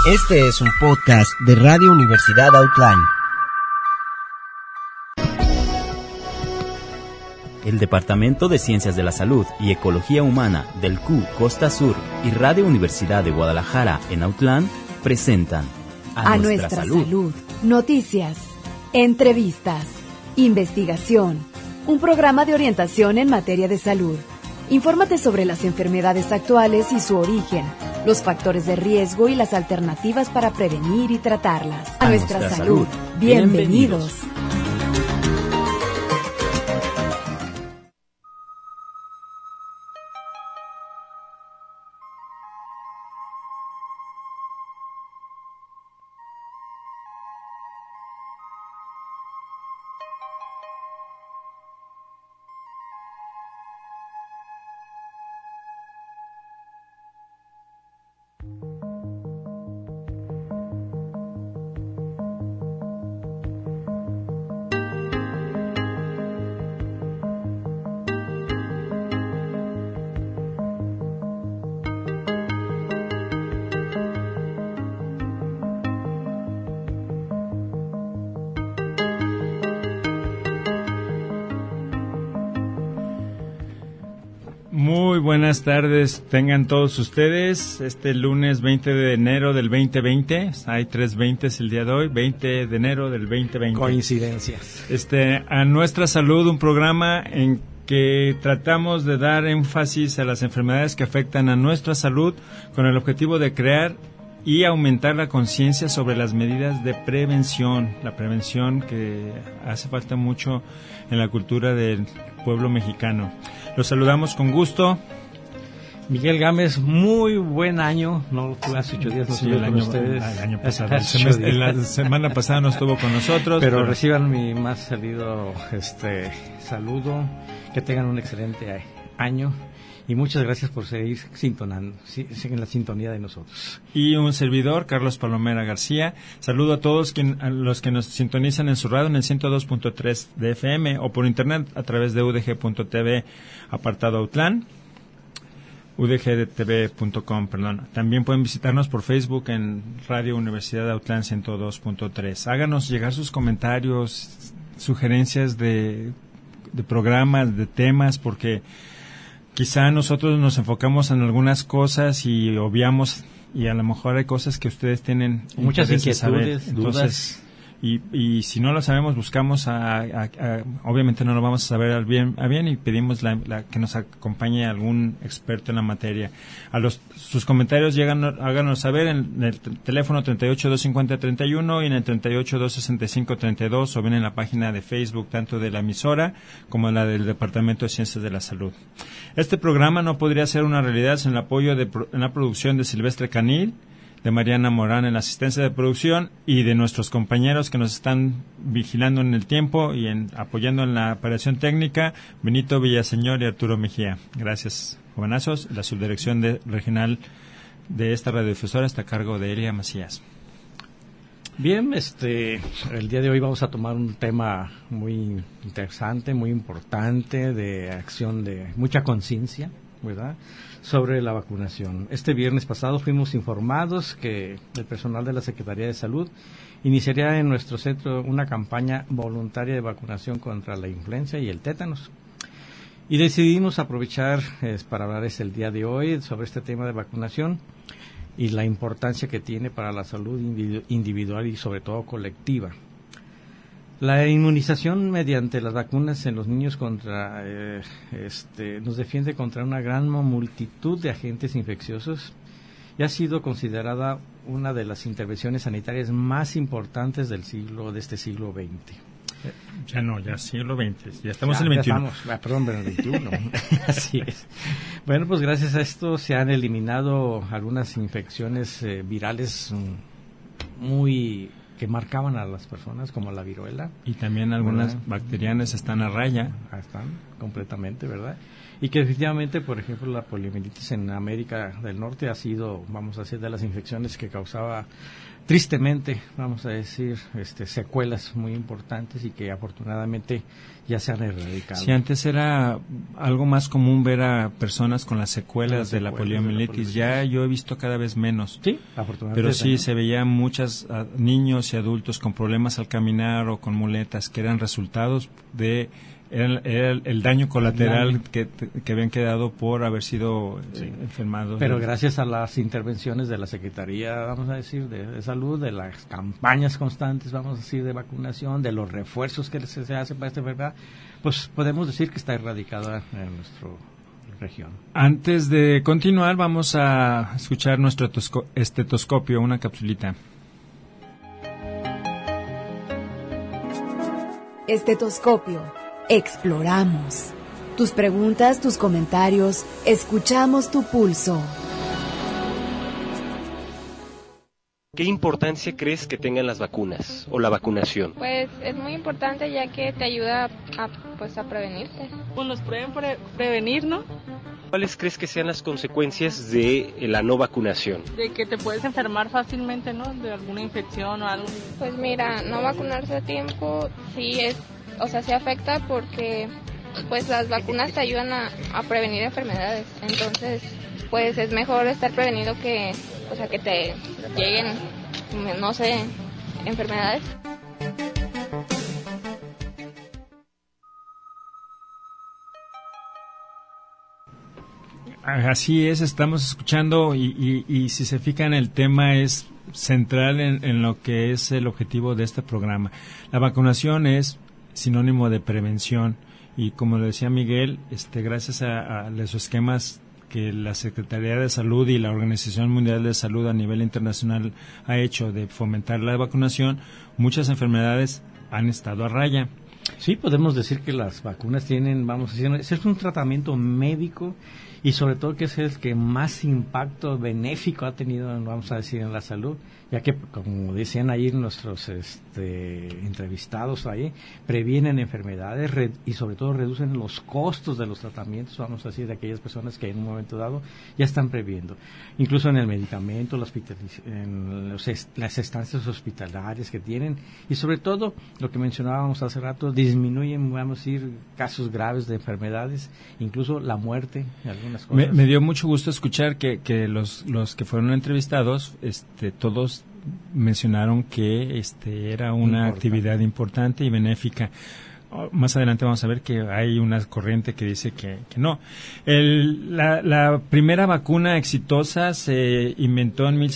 Este es un podcast de Radio Universidad Outline. El Departamento de Ciencias de la Salud y Ecología Humana del CU Costa Sur y Radio Universidad de Guadalajara en Outland presentan A Nuestra Salud. Noticias, entrevistas, investigación, un programa de orientación en materia de salud. Infórmate sobre las enfermedades actuales y su origen, los factores de riesgo y las alternativas para prevenir y tratarlas. A nuestra salud. Bienvenidos. Muy buenas tardes, tengan todos ustedes. Este lunes 20 de enero del 2020, hay 3 20s el día de hoy, 20 de enero del 2020. Coincidencias. A Nuestra Salud, un programa en que tratamos de dar énfasis a las enfermedades que afectan a nuestra salud con el objetivo de crear y aumentar la conciencia sobre las medidas de prevención, la prevención que hace falta mucho en la cultura del pueblo mexicano. Los saludamos con gusto. Miguel Gámez, muy buen año. No, hace 8 días no estuve con ustedes. El año pasado. La semana pasada no estuvo con nosotros. Pero reciban mi más salido saludo. Que tengan un excelente año. Y muchas gracias por seguir sintonando, en la sintonía de nosotros. Y un servidor, Carlos Palomera García. Saludo a todos a los que nos sintonizan en su radio en el 102.3 de FM o por internet a través de udg.tv apartado Outland, udgtv.com, perdón. También pueden visitarnos por Facebook en Radio Universidad Outland 102.3. Háganos llegar sus comentarios, sugerencias de programas, de temas, porque quizá nosotros nos enfocamos en algunas cosas y obviamos, y a lo mejor hay cosas que ustedes tienen muchas inquietudes, dudas. Y si no lo sabemos, buscamos obviamente no lo vamos a saber a bien y pedimos que nos acompañe algún experto en la materia. Sus comentarios háganos saber en el teléfono 38-250-31 y en el 38-265-32 o bien en la página de Facebook tanto de la emisora como la del Departamento de Ciencias de la Salud. Este programa no podría ser una realidad sin el apoyo en la producción de Silvestre Canil, de Mariana Morán en la asistencia de producción y de nuestros compañeros que nos están vigilando en el tiempo y apoyando en la operación técnica, Benito Villaseñor y Arturo Mejía. Gracias, jovenazos. La subdirección regional de esta radiodifusora está a cargo de Elia Macías. Bien, el día de hoy vamos a tomar un tema muy interesante, muy importante, de acción de mucha conciencia, ¿verdad?, sobre la vacunación. Este viernes pasado fuimos informados que el personal de la Secretaría de Salud iniciaría en nuestro centro una campaña voluntaria de vacunación contra la influenza y el tétanos. Y decidimos aprovechar para hablar el día de hoy sobre este tema de vacunación y la importancia que tiene para la salud individual y sobre todo colectiva. La inmunización mediante las vacunas en los niños nos defiende contra una gran multitud de agentes infecciosos y ha sido considerada una de las intervenciones sanitarias más importantes de este siglo XX. Ya siglo XX, ya estamos en el XXI. En el XXI. Así es. Bueno, pues gracias a esto se han eliminado algunas infecciones virales que marcaban a las personas, como la viruela. Y también algunas bacterianas están a raya. Están completamente, ¿verdad? y que definitivamente, por ejemplo, la poliomielitis en América del Norte ha sido, vamos a decir, de las infecciones que causaba tristemente, vamos a decir, secuelas muy importantes y que afortunadamente ya se han erradicado. Sí, antes era algo más común ver a personas con las secuelas de la poliomielitis. Ya yo he visto cada vez menos. Sí, afortunadamente. Pero sí, se veían muchos niños y adultos con problemas al caminar o con muletas que eran resultados de era el daño colateral que habían quedado por haber sido enfermados. Pero gracias a las intervenciones de la Secretaría, vamos a decir, de Salud, de las campañas constantes, vamos a decir, de vacunación, de los refuerzos que se hacen para esta enfermedad, pues podemos decir que está erradicada en nuestra región. Antes de continuar, vamos a escuchar nuestro estetoscopio, una capsulita. Estetoscopio. Exploramos. Tus preguntas, tus comentarios, escuchamos tu pulso. ¿Qué importancia crees que tengan las vacunas o la vacunación? Pues es muy importante ya que te ayuda a prevenirte. Pues nos pueden prevenir, ¿no? ¿Cuáles crees que sean las consecuencias de la no vacunación? De que te puedes enfermar fácilmente, ¿no? De alguna infección o algo. Pues mira, no vacunarse a tiempo sí sí afecta porque pues las vacunas te ayudan a prevenir enfermedades. Entonces, pues es mejor estar prevenido que te lleguen, no sé, enfermedades. Así es, estamos escuchando y si se fijan, el tema es central en lo que es el objetivo de este programa. La vacunación es sinónimo de prevención y, como le decía Miguel, gracias a los esquemas que la Secretaría de Salud y la Organización Mundial de Salud a nivel internacional ha hecho de fomentar la vacunación, muchas enfermedades han estado a raya. Sí, podemos decir que las vacunas tienen, vamos a decir, es un tratamiento médico y sobre todo que es el que más impacto benéfico ha tenido, vamos a decir, en la salud, ya que, como decían ahí nuestros entrevistados ahí, previenen enfermedades y sobre todo reducen los costos de los tratamientos, vamos a decir, de aquellas personas que en un momento dado ya están previendo. Incluso en el medicamento, las estancias hospitalarias que tienen y sobre todo, lo que mencionábamos hace rato, disminuyen, vamos a decir, casos graves de enfermedades, incluso la muerte, algunas cosas. Me dio mucho gusto escuchar que los que fueron entrevistados, todos mencionaron que era una actividad importante y benéfica. Más adelante vamos a ver que hay una corriente que dice que no. La primera vacuna exitosa se inventó en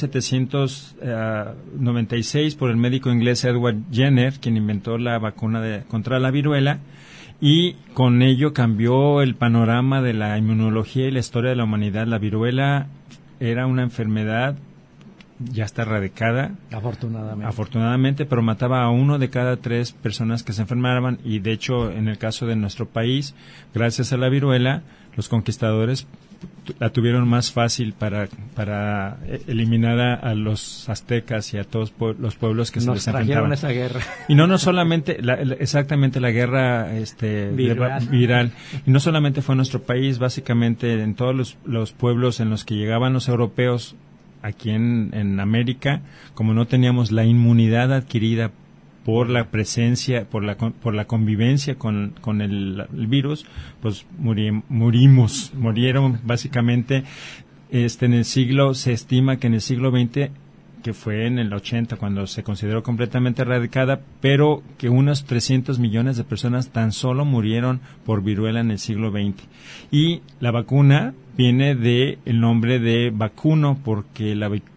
1796 por el médico inglés Edward Jenner, quien inventó la vacuna contra la viruela, y con ello cambió el panorama de la inmunología y la historia de la humanidad. La viruela era una enfermedad ya está erradicada, afortunadamente, pero mataba a 1 de cada 3 personas que se enfermaban, y de hecho en el caso de nuestro país, gracias a la viruela, los conquistadores la tuvieron más fácil para eliminar a los aztecas y a todos los pueblos que se les enfrentaban. Esa guerra. Y no solamente, exactamente la guerra viral. Y no solamente fue en nuestro país, básicamente en todos los pueblos en los que llegaban los europeos aquí en América, como no teníamos la inmunidad adquirida por la presencia, por la convivencia con el virus, pues murieron básicamente. En el siglo, se estima que en el siglo XX, que fue en el 80 cuando se consideró completamente erradicada, pero que unos 300 millones de personas tan solo murieron por viruela en el siglo XX. Y la vacuna viene de el nombre de vacuno, porque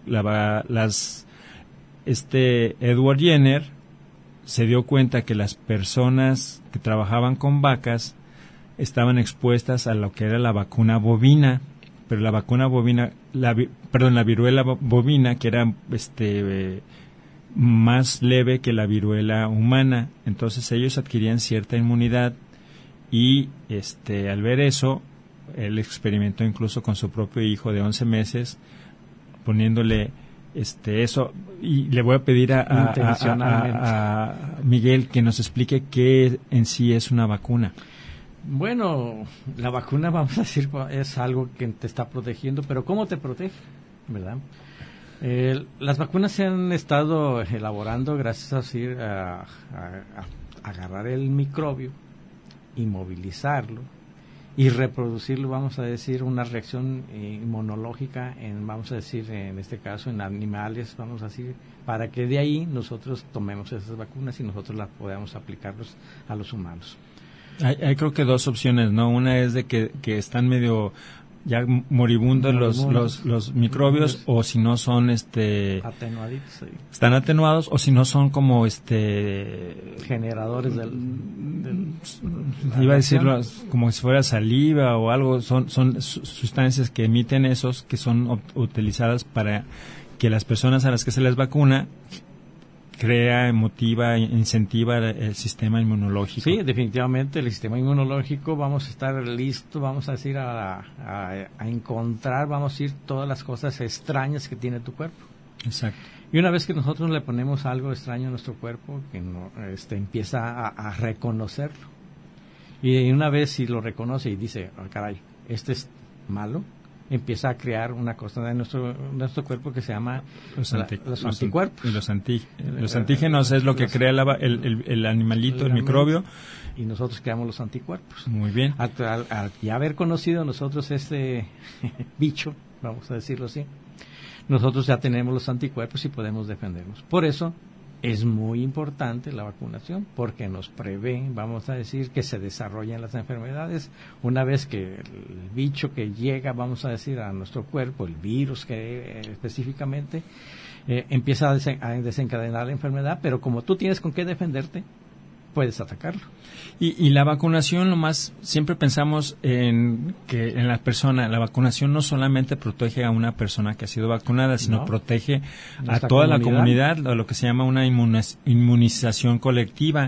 Edward Jenner se dio cuenta que las personas que trabajaban con vacas estaban expuestas a lo que era la vacuna bovina, pero la vacuna bovina, la viruela bovina, que era más leve que la viruela humana. Entonces ellos adquirían cierta inmunidad y al ver eso, él experimentó incluso con su propio hijo de 11 meses, poniéndole eso, y le voy a pedir a Miguel que nos explique qué en sí es una vacuna. Bueno, la vacuna, vamos a decir, es algo que te está protegiendo, pero ¿cómo te protege? ¿Verdad? Las vacunas se han estado elaborando gracias a agarrar el microbio, inmovilizarlo y reproducirlo, vamos a decir, una reacción inmunológica vamos a decir, en este caso, en animales, vamos a decir, para que de ahí nosotros tomemos esas vacunas y nosotros las podamos aplicarlos a los humanos. Hay creo que dos opciones, ¿no? Una es de que están medio ya moribundos los microbios, o si no son atenuaditos, sí. Están atenuados, o si no son como generadores iba a decirlo como si fuera saliva o algo, son sustancias que emiten esos, que son utilizadas para que las personas a las que se les vacuna crea, motiva, incentiva el sistema inmunológico. Sí, definitivamente el sistema inmunológico, vamos a estar listos, vamos a decir, a encontrar, vamos a decir, todas las cosas extrañas que tiene tu cuerpo. Exacto. Y una vez que nosotros le ponemos algo extraño a nuestro cuerpo, que empieza a reconocerlo. Y una vez si lo reconoce y dice, oh, caray, este es malo, empieza a crear una cosa en nuestro cuerpo que se llama los anticuerpos. Y los antígenos es lo que crea el animalito, el microbio. Y nosotros creamos los anticuerpos. Muy bien. Al ya haber conocido nosotros este bicho, vamos a decirlo así, nosotros ya tenemos los anticuerpos y podemos defendernos. Por eso es muy importante la vacunación, porque nos prevé, vamos a decir, que se desarrollen las enfermedades. Una vez que el bicho que llega, vamos a decir, a nuestro cuerpo, el virus que específicamente, empieza a desencadenar la enfermedad, pero como tú tienes con qué defenderte, puedes atacarlo. Y la vacunación, lo más, siempre pensamos en que en la persona, la vacunación no solamente protege a una persona que ha sido vacunada, sino protege a toda la comunidad, lo que se llama una inmunización colectiva.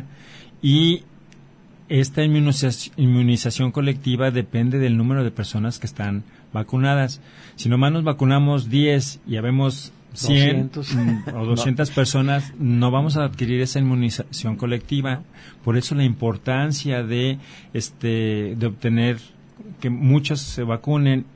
Y esta inmunización colectiva depende del número de personas que están vacunadas. Si nomás nos vacunamos 10 y habemos 100 o 200 personas, no vamos a adquirir esa inmunización colectiva. Por eso la importancia de obtener que muchos se vacunen.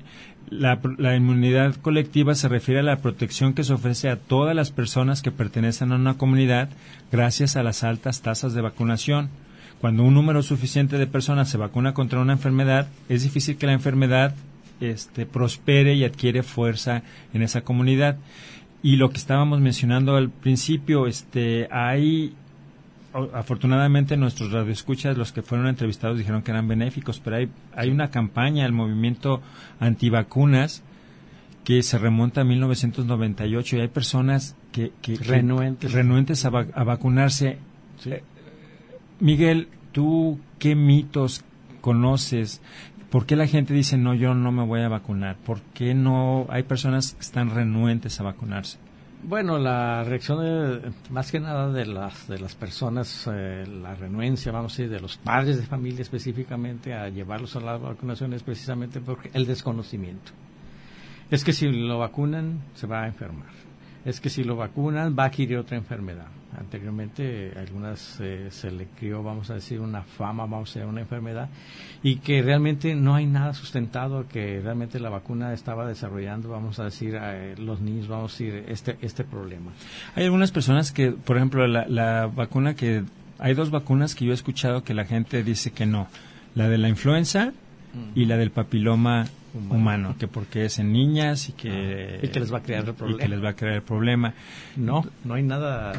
La inmunidad colectiva se refiere a la protección que se ofrece a todas las personas que pertenecen a una comunidad gracias a las altas tasas de vacunación. Cuando un número suficiente de personas se vacuna contra una enfermedad, es difícil que la enfermedad prospere y adquiere fuerza en esa comunidad. Y lo que estábamos mencionando al principio, hay, afortunadamente nuestros radioescuchas, los que fueron entrevistados dijeron que eran benéficos, pero hay una campaña, el movimiento antivacunas, que se remonta a 1998, y hay personas que renuentes a vacunarse. Sí. Miguel, ¿tú qué mitos conoces? ¿Por qué la gente dice, no, yo no me voy a vacunar? ¿Por qué no hay personas que están renuentes a vacunarse? Bueno, la reacción más que nada de las personas, la renuencia, vamos a decir, de los padres de familia específicamente a llevarlos a la vacunación es precisamente porque el desconocimiento. Es que si lo vacunan, se va a enfermar. Es que si lo vacunan, va a adquirir otra enfermedad. Anteriormente, algunas se le crió, vamos a decir, una fama, vamos a decir, una enfermedad, y que realmente no hay nada sustentado, que realmente la vacuna estaba desarrollando, vamos a decir, los niños, vamos a decir, este problema. Hay algunas personas que, por ejemplo, la vacuna que... Hay dos vacunas que yo he escuchado que la gente dice que no. La de la influenza y la del papiloma humano, que porque es en niñas y que les va a crear el problema. No hay nada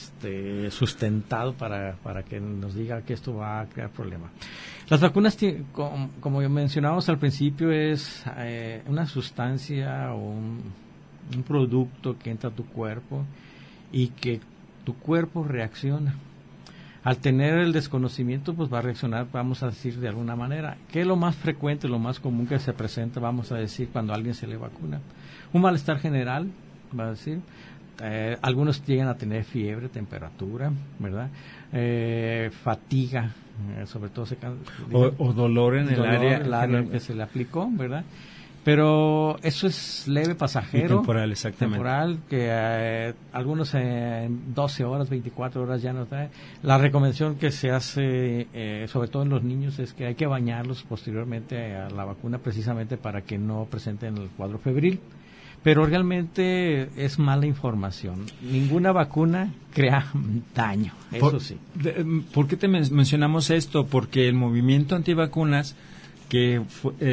sustentado para que nos diga que esto va a crear problema. Las vacunas, como mencionábamos al principio, es una sustancia o un producto que entra a tu cuerpo y que tu cuerpo reacciona. Al tener el desconocimiento, pues va a reaccionar, vamos a decir, de alguna manera. ¿Qué es lo más frecuente, lo más común que se presenta, vamos a decir, cuando a alguien se le vacuna? Un malestar general, va a decir. Algunos llegan a tener fiebre, temperatura, ¿verdad? Fatiga, sobre todo. O dolor en el área en que se le aplicó, ¿verdad? Pero eso es leve, pasajero. Y temporal, exactamente. Temporal, que algunos en 12 horas, 24 horas ya no trae. La recomendación que se hace, sobre todo en los niños, es que hay que bañarlos posteriormente a la vacuna precisamente para que no presenten el cuadro febril. Pero realmente es mala información. Ninguna vacuna crea daño, eso sí. ¿Por qué te mencionamos esto? Porque el movimiento antivacunas que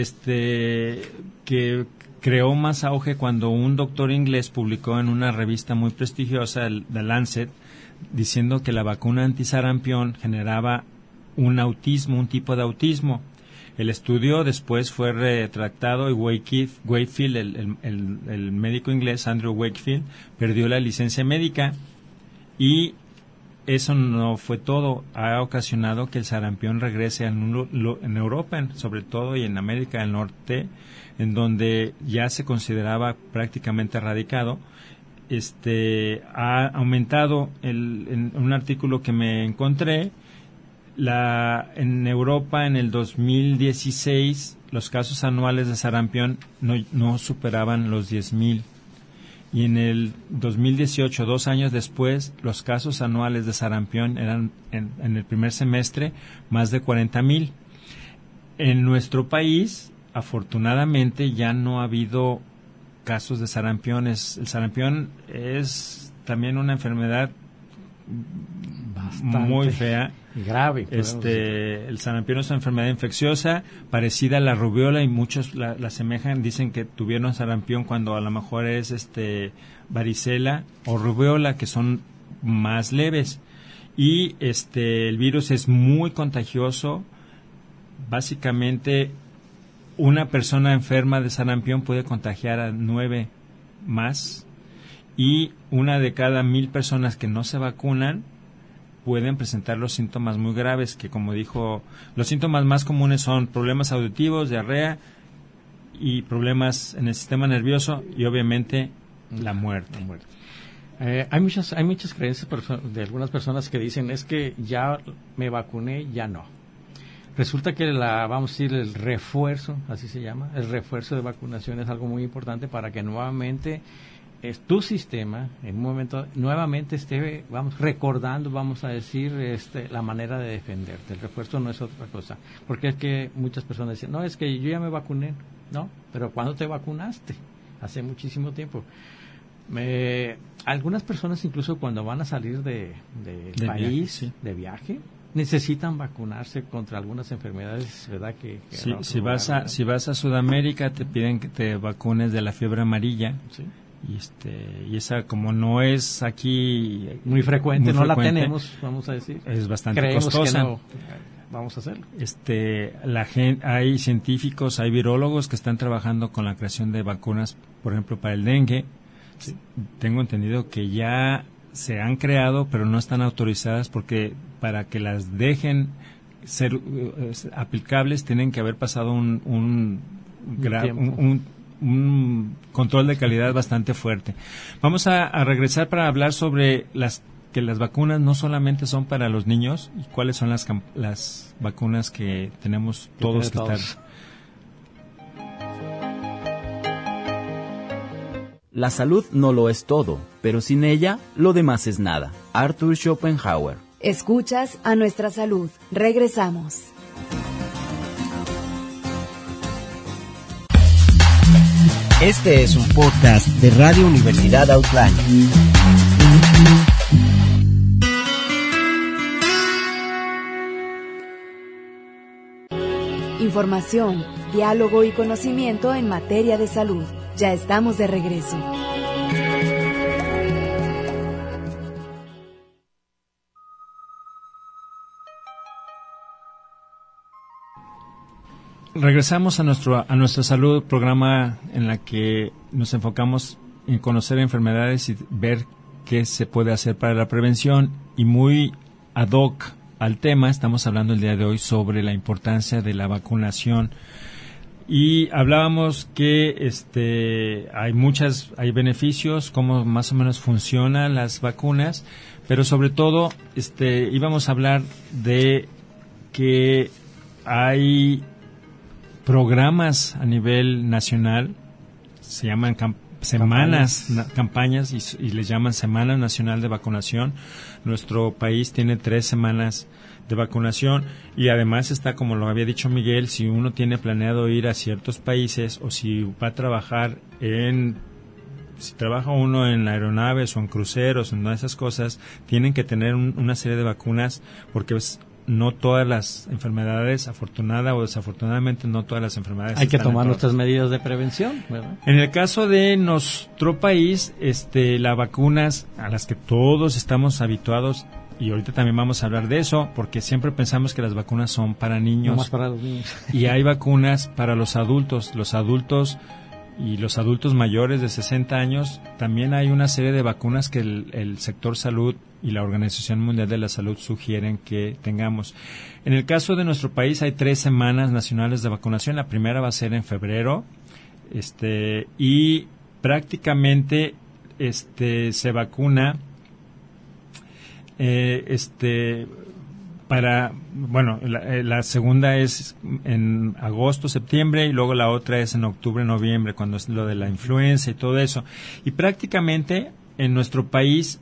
creó más auge cuando un doctor inglés publicó en una revista muy prestigiosa, The Lancet, diciendo que la vacuna antisarampión generaba un tipo de autismo. El estudio después fue retractado y Wakefield, el médico inglés Andrew Wakefield, perdió la licencia médica, y eso no fue todo. Ha ocasionado que el sarampión regrese en Europa, sobre todo, y en América del Norte, en donde ya se consideraba prácticamente erradicado. Ha aumentado en un artículo que me encontré. En Europa, en el 2016, los casos anuales de sarampión no superaban los 10,000. Y en el 2018, 2 años después, los casos anuales de sarampión eran, en el primer semestre, más de 40,000. En nuestro país, afortunadamente, ya no ha habido casos de sarampión. El sarampión es también una enfermedad bastante muy fea, grave. El sarampión es una enfermedad infecciosa parecida a la rubiola, y muchos la asemejan, dicen que tuvieron sarampión cuando a lo mejor es varicela o rubiola, que son más leves. Y el virus es muy contagioso. Básicamente, una persona enferma de sarampión puede contagiar a 9 más, y 1 de cada 1,000 personas que no se vacunan pueden presentar los síntomas muy graves, que, como dijo, los síntomas más comunes son problemas auditivos, diarrea y problemas en el sistema nervioso, y obviamente la muerte. Hay muchas creencias de algunas personas que dicen, es que ya me vacuné, ya no. Resulta que vamos a decir, el refuerzo, así se llama, el refuerzo de vacunación es algo muy importante para que nuevamente tu sistema en un momento nuevamente esté, recordando, vamos a decir, la manera de defenderte. El refuerzo no es otra cosa, porque es que muchas personas dicen, no, es que yo ya me vacuné. No, pero ¿cuándo te vacunaste? Hace muchísimo tiempo. Algunas personas, incluso cuando van a salir del país, viaje, sí, de viaje, necesitan vacunarse contra algunas enfermedades, ¿verdad? Sí, si vas a Sudamérica, te piden que te vacunes de la fiebre amarilla. Sí. Y esa, como no es aquí muy frecuente, la tenemos, vamos a decir, es bastante costosa. Que no vamos a hacerlo. Hay científicos, hay virólogos que están trabajando con la creación de vacunas, por ejemplo, para el dengue. Sí. Tengo entendido que ya se han creado, pero no están autorizadas, porque para que las dejen ser aplicables tienen que haber pasado un control de calidad bastante fuerte. Vamos a regresar para hablar sobre que las vacunas no solamente son para los niños, y cuáles son las vacunas que tenemos todos que estar. La salud no lo es todo, pero sin ella, lo demás es nada. Arthur Schopenhauer. Escuchas a Nuestra Salud. Regresamos. Este es un podcast de Radio Universidad Outline. Información, diálogo y conocimiento en materia de salud. Ya estamos de regreso. Regresamos a nuestra salud, programa en la que nos enfocamos en conocer enfermedades y ver qué se puede hacer para la prevención, y muy ad hoc al tema estamos hablando el día de hoy sobre la importancia de la vacunación. Y hablábamos que hay beneficios, cómo más o menos funcionan las vacunas, pero sobre todo íbamos a hablar de que hay programas a nivel nacional, se llaman campañas y les llaman Semana Nacional de Vacunación. Nuestro país tiene 3 semanas de vacunación y además está, como lo había dicho Miguel, si uno tiene planeado ir a ciertos países o si va a trabajar si trabaja uno en aeronaves o en cruceros, en esas cosas, tienen que tener una serie de vacunas porque no todas las enfermedades, afortunada o desafortunadamente, no todas las enfermedades. Hay que tomar nuestras medidas de prevención, ¿verdad? En el caso de nuestro país, las vacunas a las que todos estamos habituados, y ahorita también vamos a hablar de eso, porque siempre pensamos que las vacunas son para niños. No más para los niños. Y hay vacunas para los adultos. Los adultos y los adultos mayores de 60 años, también hay una serie de vacunas que el sector salud y la Organización Mundial de la Salud sugieren que tengamos. En el caso de nuestro país hay 3 semanas nacionales de vacunación. La primera va a ser en febrero, y prácticamente se vacuna la segunda es en agosto, septiembre, y luego la otra es en octubre, noviembre, cuando es lo de la influenza y todo eso. Y prácticamente en nuestro país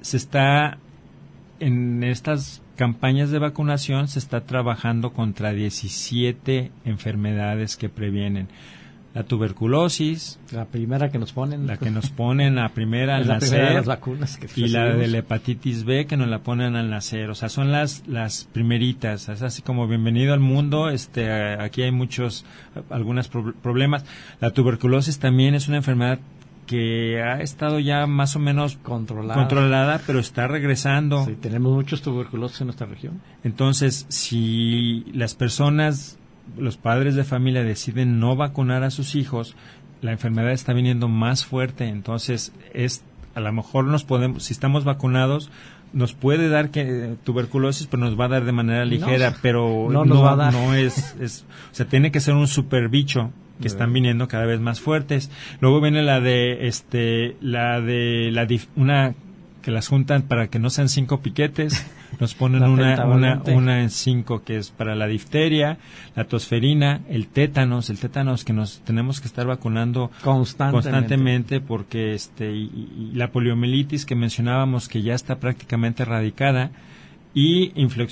en estas campañas de vacunación se está trabajando contra 17 enfermedades que previenen. La tuberculosis, la primera que nos ponen, la primera al nacer, de las vacunas que y la de la hepatitis B que nos la ponen al nacer. O sea, son las primeritas. Es así como bienvenido al mundo. Aquí hay algunos problemas. La tuberculosis también es una enfermedad que ha estado ya más o menos controlada, pero está regresando. Sí, tenemos muchos tuberculosos en nuestra región. Entonces, si las personas, los padres de familia deciden no vacunar a sus hijos, la enfermedad está viniendo más fuerte. Entonces, a lo mejor si estamos vacunados, nos puede dar tuberculosis, pero nos va a dar de manera ligera, pero no nos va a dar. No es, o sea, tiene que ser un super bicho que están viniendo cada vez más fuertes. Luego viene una que las juntan para que no sean 5 piquetes, nos ponen una en 5 que es para la difteria, la tosferina, el tétanos que nos tenemos que estar vacunando constantemente porque y la poliomielitis que mencionábamos que ya está prácticamente erradicada y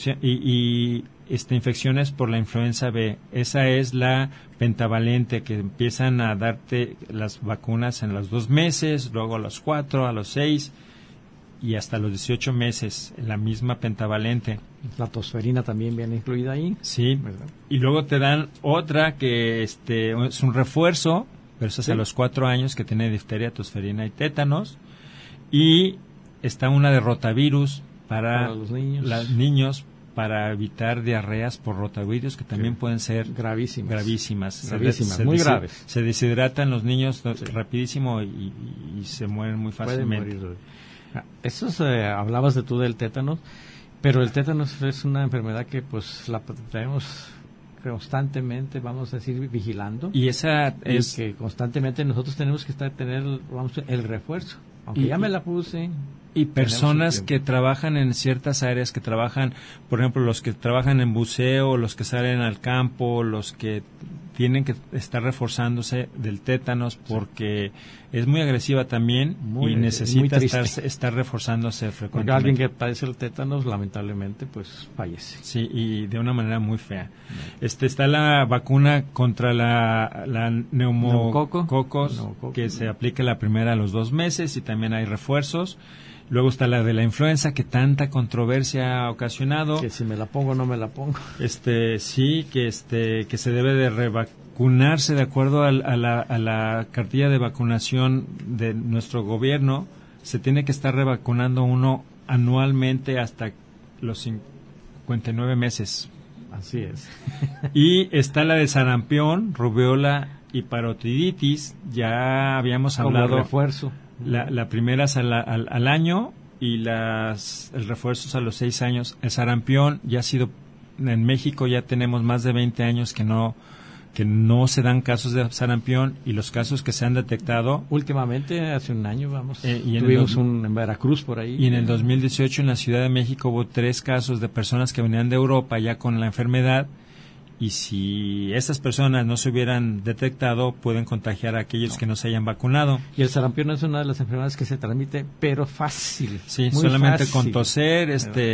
infecciones por la influenza B. Esa es la pentavalente que empiezan a darte las vacunas en los 2 meses, luego a los 4, a los 6 y hasta los 18 meses, la misma pentavalente. La tosferina también viene incluida ahí. Sí, ¿verdad? Y luego te dan otra que es un refuerzo, pero eso es a los 4 años, que tiene difteria, tosferina y tétanos. Y está una de rotavirus para los niños para evitar diarreas por rotavirus, que también pueden ser gravísimas, muy graves. Se deshidratan los niños rapidísimo y se mueren muy fácilmente. Hablabas tú del tétanos, pero el tétanos es una enfermedad que pues la tenemos constantemente, vamos a decir, vigilando. Y esa es que constantemente nosotros tenemos que tener el refuerzo, aunque ya me la puse. Y personas que trabajan en ciertas áreas, que trabajan, por ejemplo, los que trabajan en buceo, los que salen al campo, los que tienen que estar reforzándose del tétanos porque es muy agresiva también y necesita estar reforzándose frecuentemente. Porque alguien que padece el tétanos, lamentablemente, pues fallece. Sí, y de una manera muy fea. Está la vacuna contra la neumococos, que se aplica la primera a los 2 meses y también hay refuerzos. Luego está la de la influenza, que tanta controversia ha ocasionado. Que si me la pongo o no me la pongo. Sí, que se debe de revacunarse de acuerdo a la cartilla de vacunación de nuestro gobierno. Se tiene que estar revacunando uno anualmente hasta los 59 meses. Así es. Y está la de sarampión, rubiola y parotiditis. Ya habíamos hablado. Como refuerzo. La primera es al año y el refuerzo es a los 6 años. El sarampión ya ha sido, en México ya tenemos más de 20 años que no se dan casos de sarampión, y los casos que se han detectado últimamente, hace un año tuvimos en Veracruz por ahí. Y en el 2018 en la Ciudad de México hubo 3 casos de personas que venían de Europa ya con la enfermedad y si esas personas no se hubieran detectado, pueden contagiar a aquellos que no se hayan vacunado. Y el sarampión es una de las enfermedades que se transmite, pero fácil. Sí, solamente fácil. Con toser,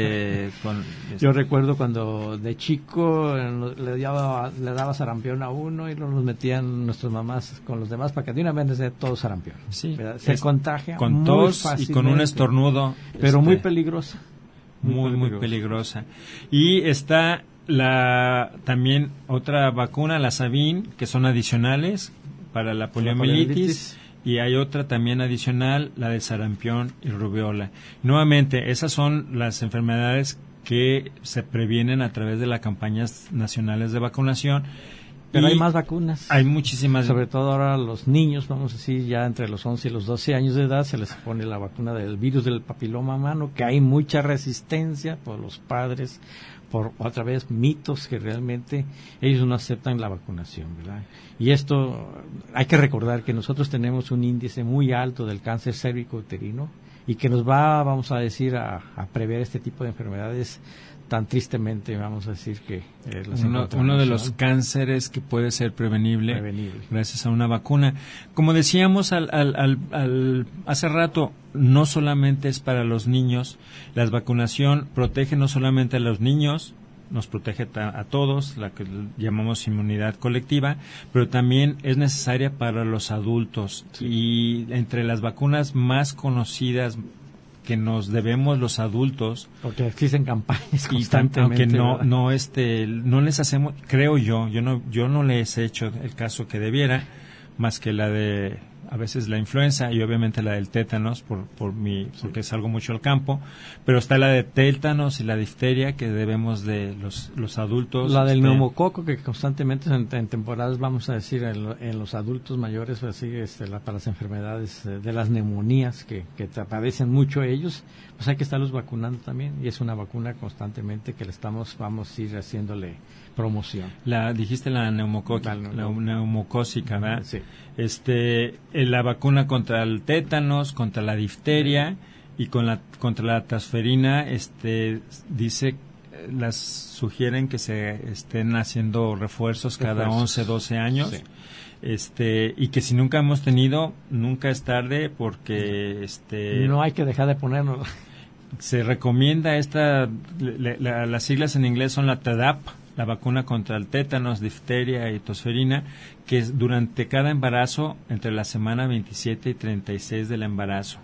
Yo recuerdo cuando de chico le daba sarampión a uno y nos metían nuestras mamás con los demás para que de una vez sea todo sarampión. Sí, se contagia con tos y con un estornudo. Pero muy peligrosa. Muy peligrosa. Y está también otra vacuna, la Sabin, que son adicionales para la poliomielitis, y hay otra también adicional, la de sarampión y rubiola. Nuevamente, esas son las enfermedades que se previenen a través de las campañas nacionales de vacunación. Pero hay más vacunas. Hay muchísimas. Sobre todo ahora los niños, vamos a decir, ya entre los 11 y los 12 años de edad, se les pone la vacuna del virus del papiloma humano, que hay mucha resistencia por los padres, por otra vez mitos que realmente ellos no aceptan la vacunación, ¿verdad? Y esto, hay que recordar que nosotros tenemos un índice muy alto del cáncer cérvico-uterino y que nos va, vamos a decir, a prever este tipo de enfermedades tan tristemente, vamos a decir que uno de los cánceres que puede ser prevenible gracias a una vacuna. Como decíamos hace rato, no solamente es para los niños. La vacunación protege no solamente a los niños, nos protege a todos, la que llamamos inmunidad colectiva, pero también es necesaria para los adultos. Sí. Y entre las vacunas más conocidas que nos debemos los adultos, porque existen campañas constantemente, aunque no les hacemos, creo yo no les he hecho el caso que debiera, más que la de a veces la influenza y obviamente la del tétanos porque salgo mucho al campo, pero está la de tétanos y la difteria que debemos de los adultos. La del neumococo que constantemente en temporadas, vamos a decir, en los adultos mayores, así para las enfermedades de las neumonías que padecen mucho ellos, pues hay que estarlos vacunando también, y es una vacuna constantemente que vamos a ir haciéndole promoción. Dijiste la neumocócica, ¿verdad? Sí. La vacuna contra el tétanos, contra la difteria y contra la tasferina, las sugieren que se estén haciendo refuerzos cada 11, 12 años. Sí. Y que si nunca hemos tenido, nunca es tarde porque no hay que dejar de ponernos. Se recomienda las siglas en inglés son la TDAP, la vacuna contra el tétanos, difteria y tosferina, que es durante cada embarazo entre la semana 27 y 36 del embarazo.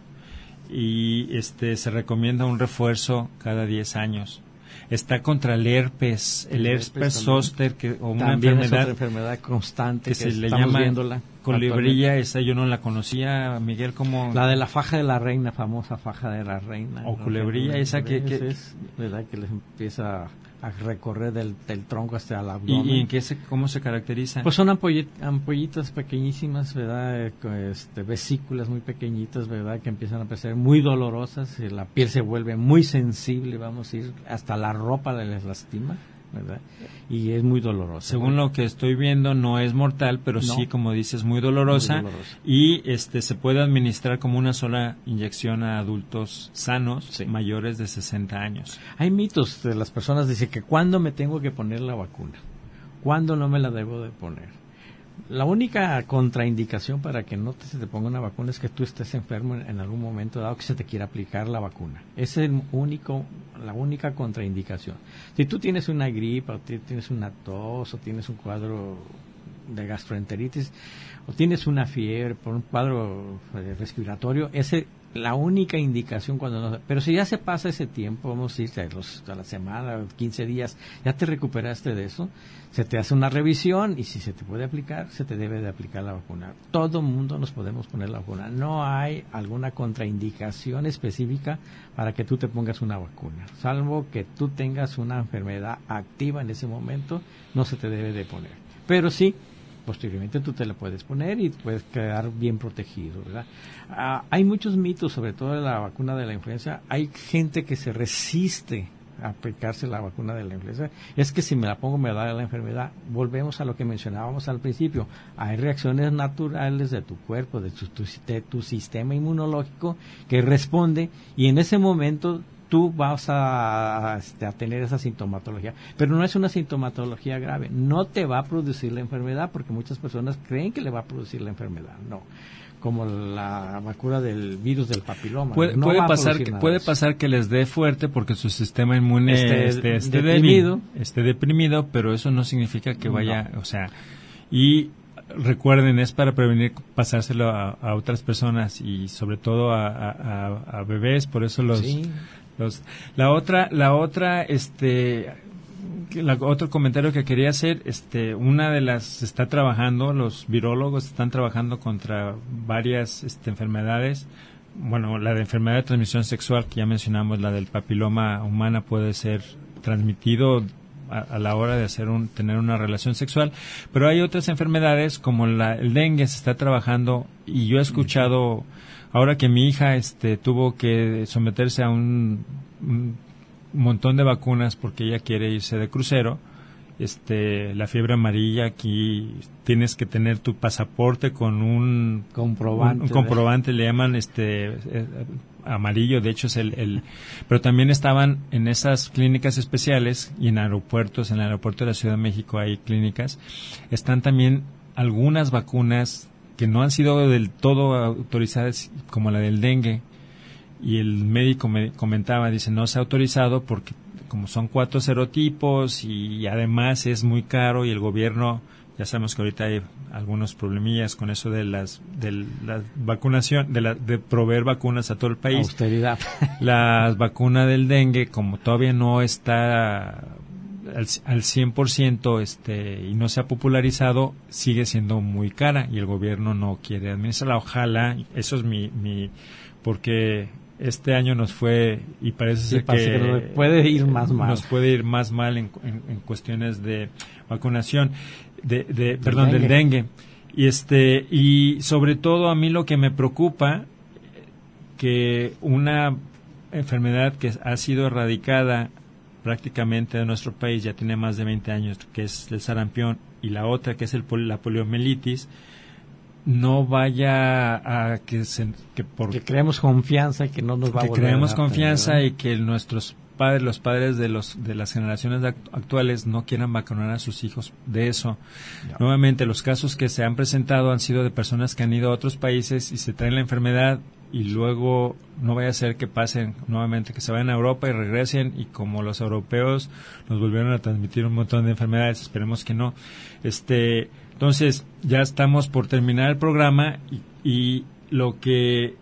Y se recomienda un refuerzo cada 10 años. Está contra el herpes zóster, una enfermedad constante que se le llama colebrilla. Esa yo no la conocía, Miguel, como la de la faja de la reina, famosa faja de la reina, o culebrilla, esa que es verdad que les empieza a recorrer del tronco hasta el abdomen. ¿Y cómo se caracteriza? Pues son ampollitas pequeñísimas, ¿verdad? Vesículas muy pequeñitas, ¿verdad? Que empiezan a parecer muy dolorosas, y la piel se vuelve muy sensible, vamos a ir, hasta la ropa les lastima, ¿verdad? Y es muy dolorosa. Según lo que estoy viendo, no es mortal, pero sí, como dices, muy dolorosa. Y se puede administrar como una sola inyección a adultos sanos, mayores de 60 años. Hay mitos de las personas, dicen que ¿cuándo me tengo que poner la vacuna? ¿Cuándo no me la debo de poner? La única contraindicación para que no se te ponga una vacuna es que tú estés enfermo en algún momento dado que se te quiera aplicar la vacuna. Esa es la única contraindicación. Si tú tienes una gripa, o tienes una tos, o tienes un cuadro de gastroenteritis, o tienes una fiebre por un cuadro respiratorio, la única indicación cuando no. Pero si ya se pasa ese tiempo, vamos a ir a la semana, 15 días, ya te recuperaste de eso, se te hace una revisión y si se te puede aplicar, se te debe de aplicar la vacuna. Todo mundo nos podemos poner la vacuna. No hay alguna contraindicación específica para que tú te pongas una vacuna. Salvo que tú tengas una enfermedad activa en ese momento, no se te debe de poner. Pero sí, posteriormente tú te la puedes poner y puedes quedar bien protegido, ¿verdad? Hay muchos mitos, sobre todo de la vacuna de la influenza. Hay gente que se resiste a aplicarse la vacuna de la influenza. Es que si me la pongo me da la enfermedad. Volvemos a lo que mencionábamos al principio. Hay reacciones naturales de tu cuerpo, de tu sistema inmunológico que responde, y en ese momento tú vas a tener esa sintomatología. Pero no es una sintomatología grave. No te va a producir la enfermedad, porque muchas personas creen que le va a producir la enfermedad. No. Como la vacuna del virus del papiloma. Puede pasar que les dé fuerte porque su sistema inmune esté deprimido, pero eso no significa que vaya, o sea, y recuerden, es para prevenir pasárselo a otras personas y sobre todo a bebés, por eso otro comentario que quería hacer, los virólogos están trabajando contra varias enfermedades. Bueno, la de enfermedad de transmisión sexual que ya mencionamos, la del papiloma humana puede ser transmitido a la hora de tener una relación sexual, pero hay otras enfermedades como el dengue se está trabajando, y yo he escuchado ahora que mi hija tuvo que someterse a un montón de vacunas porque ella quiere irse de crucero. La fiebre amarilla, aquí tienes que tener tu pasaporte con un comprobante, le llaman amarillo, de hecho es pero también estaban en esas clínicas especiales y en aeropuertos, en el aeropuerto de la Ciudad de México hay clínicas, están también algunas vacunas que no han sido del todo autorizadas, como la del dengue, y el médico me comentaba, dice, no se ha autorizado porque como son 4 serotipos y además es muy caro, y el gobierno, ya sabemos que ahorita hay algunos problemillas con eso de la vacunación, de proveer vacunas a todo el país. Austeridad. La vacuna del dengue, como todavía no está al 100% y no se ha popularizado, sigue siendo muy cara y el gobierno no quiere administrarla. Ojalá, eso es porque este año nos fue, y parece que nos puede ir más mal. Nos puede ir más mal en cuestiones de vacunación, del dengue. Y sobre todo a mí lo que me preocupa, que una enfermedad que ha sido erradicada prácticamente de nuestro país, ya tiene más de 20 años, que es el sarampión, y la otra que es la poliomielitis, no vaya a que creemos confianza y que no nos va a volver creemos confianza y que los padres de las generaciones actuales no quieran vacunar a sus hijos de eso. No. Nuevamente, los casos que se han presentado han sido de personas que han ido a otros países y se traen la enfermedad, y luego no vaya a ser que pasen nuevamente, que se vayan a Europa y regresen, y como los europeos nos volvieron a transmitir un montón de enfermedades, esperemos que no. Entonces, ya estamos por terminar el programa y lo que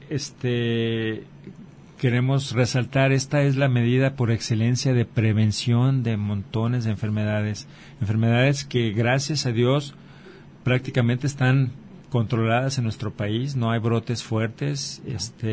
queremos resaltar, esta es la medida por excelencia de prevención de montones de enfermedades que gracias a Dios prácticamente están controladas en nuestro país, no hay brotes fuertes,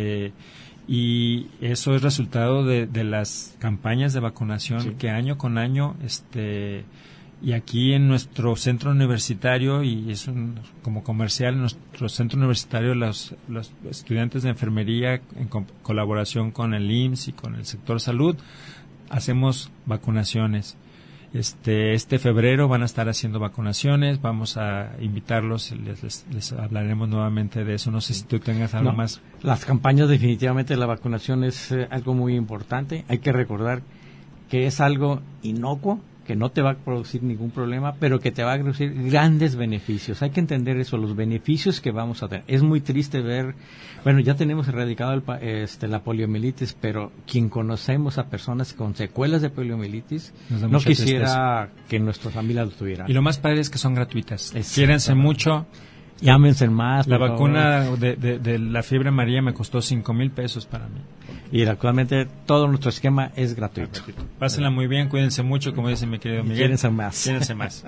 y eso es resultado de las campañas de vacunación que año con año y aquí en nuestro centro universitario, y es como comercial, en nuestro centro universitario los estudiantes de enfermería en colaboración con el IMSS y con el sector salud hacemos vacunaciones. Este febrero van a estar haciendo vacunaciones, vamos a invitarlos, les hablaremos nuevamente de eso. No sé si tú tengas algo más. Las campañas, definitivamente la vacunación es algo muy importante. Hay que recordar que es algo inocuo, que no te va a producir ningún problema, pero que te va a producir grandes beneficios. Hay que entender eso, los beneficios que vamos a tener. Es muy triste ver, ya tenemos erradicado la poliomielitis, pero quien conocemos a personas con secuelas de poliomielitis, no quisiera que nuestra familia lo tuviera. Y lo más padre es que son gratuitas. Quiérense mucho. Llámense más. La vacuna de la fiebre amarilla me costó $5,000 para mí. Y actualmente todo nuestro esquema es gratuito. Pásenla muy bien, cuídense mucho, como dice mi querido Miguel. Quídense más. Quídense más.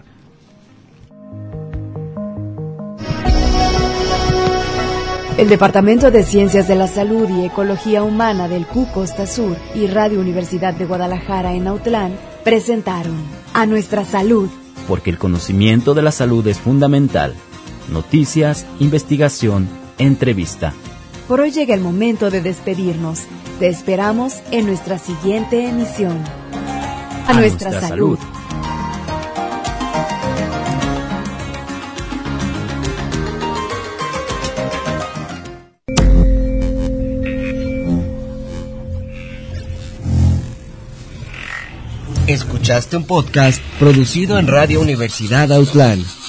El Departamento de Ciencias de la Salud y Ecología Humana del CU Costa Sur y Radio Universidad de Guadalajara en Autlán presentaron A Nuestra Salud. Porque el conocimiento de la salud es fundamental. Noticias, investigación, entrevista. Por hoy llega el momento de despedirnos. Te esperamos en nuestra siguiente emisión. A nuestra salud. Escuchaste un podcast producido en Radio Universidad Autlán.